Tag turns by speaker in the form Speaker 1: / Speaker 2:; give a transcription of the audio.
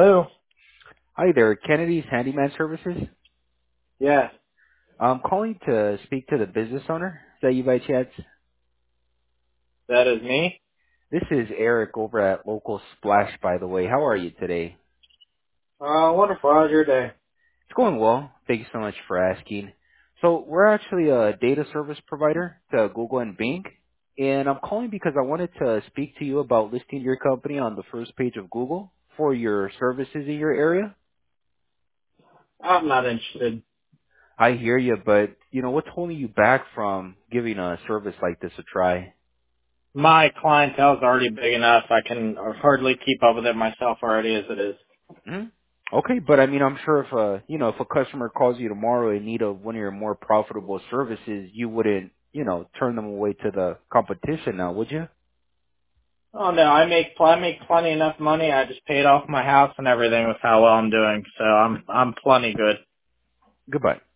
Speaker 1: Hello?
Speaker 2: Hi there, Kennedy's Handyman Services.
Speaker 1: Yes,
Speaker 2: I'm calling to speak to the business owner. Is that you by chance?
Speaker 1: that is me.
Speaker 2: This is Eric over at Local Splash, by the way. How are you today?
Speaker 1: Wonderful. How's your day?
Speaker 2: It's going well. Thank you so much for asking. So we're actually a data service provider to Google and Bing, and I'm calling because I wanted to speak to you about listing your company on the first page of Google for your services in your area.
Speaker 1: I'm not interested.
Speaker 2: I hear you, but what's holding you back from giving a service like this a try?
Speaker 1: My clientele's already big enough. I can hardly keep up with it myself already as it is.
Speaker 2: Mhm. Okay, but I mean, I'm sure if if a customer calls you tomorrow in need of one of your more profitable services, you wouldn't, turn them away to the competition now, would you?
Speaker 1: Oh no, I make plenty enough money. I just paid off my house and everything with how well I'm doing, so I'm plenty good.
Speaker 2: Goodbye.